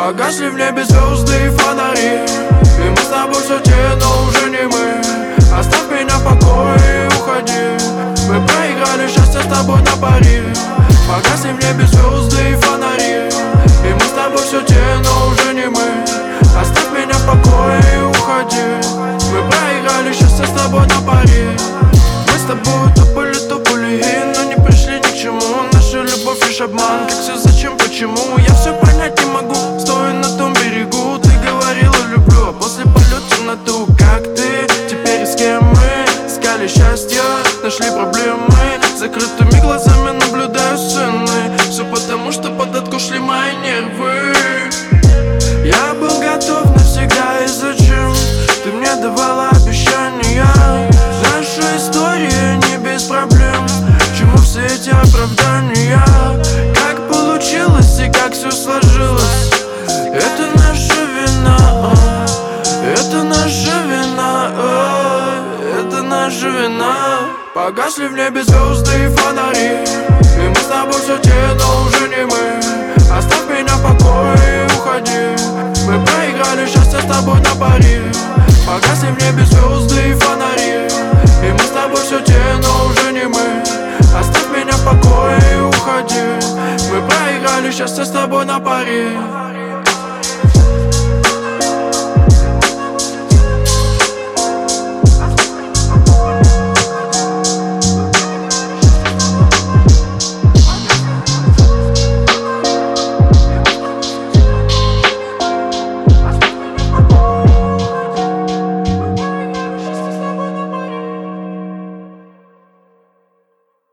Погасли в небе звезды и фонари, и мы с тобой все те, но уже не мы. Оставь меня в покое и уходи. Мы проиграли счастье с тобой на пари. Погасли в небе звезды и фонари, и мы с тобой все те, но уже не мы. Оставь меня в покое и уходи. Мы проиграли счастье с тобой на пари. Мы с тобой топали, но не пришли ни к чему. Наша любовь лишь обман, как все, зачем, почему? Я все понять не могу, стоя на том берегу. Ты говорила люблю, а после полет в темноту. Как ты, теперь с кем мы? Искали счастье, нашли проблемы. Закрытыми глазами наблюдаю сцены. Все потому, что под откос шли мои нервы. Я был готов навсегда, и зачем? Ты мне давала обещания. Наша история не без проблем. Чему все эти оправдания? Как получилось и как все сложилось? Это наша вина, это наша вина, это наша вина. Погасли в небе звезды и фонари, и мы с тобой все те, но уже не мы. Оставь меня в покое и уходи. Мы проиграли счастье с тобой на пари. Погасли в небе звезды и фонари, и мы с тобой все те, но уже не мы. Оставь меня в покое и уходи. Мы проиграли счастье с тобой на пари.